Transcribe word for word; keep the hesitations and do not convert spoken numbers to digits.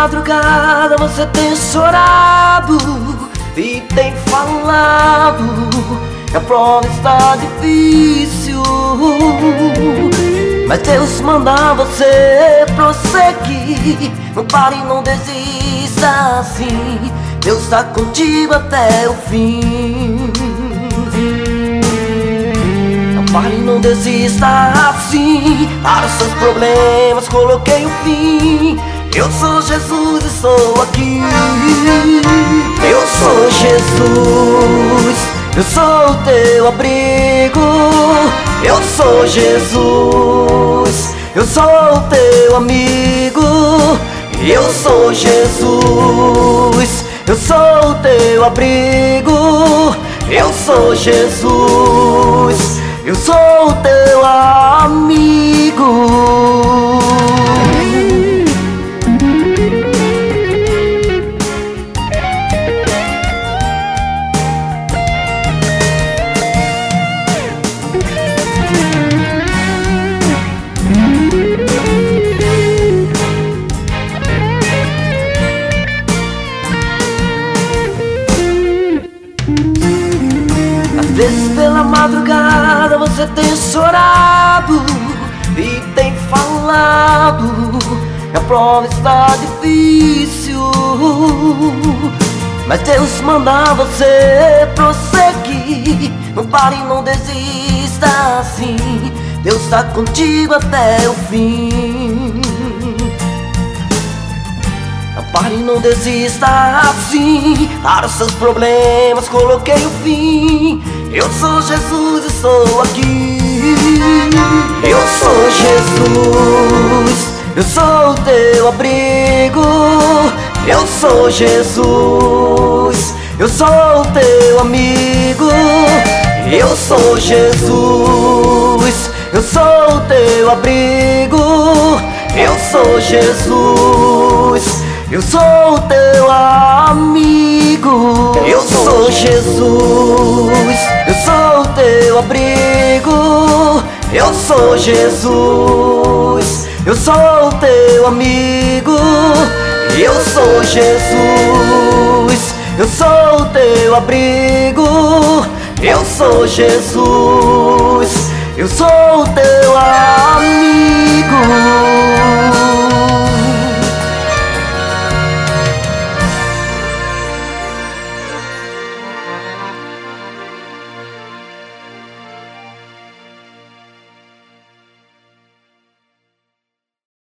madrugada você tem chorado e tem falado que a prova está difícil, mas Deus manda você prosseguir. Não pare, não desista assim, Deus está contigo até o fim. Não pare, não desista assim, para os seus problemas coloquei um fim. Eu sou Jesus e estou aqui. Eu sou Jesus, eu sou o teu abrigo. Eu sou Jesus, eu sou o teu amigo. Eu sou Jesus, eu sou o teu abrigo. Eu sou Jesus, eu sou o teu amigo. Às vezes pela madrugada você tem chorado e tem falado que a prova está difícil, mas Deus manda você prosseguir. Não pare, não desista assim, Deus está contigo até o fim. Não pare, não desista assim, para os seus problemas coloquei o fim. Eu sou Jesus e estou aqui. Eu sou Jesus, eu sou o teu abrigo. Eu sou Jesus, eu sou o teu amigo. Eu sou Jesus, eu sou o teu abrigo. Eu sou Jesus, eu sou o teu amigo. Eu sou Jesus, eu sou o teu abrigo. Eu sou Jesus, eu sou o teu amigo. Eu sou Jesus, eu sou o teu abrigo. Eu sou Jesus, eu sou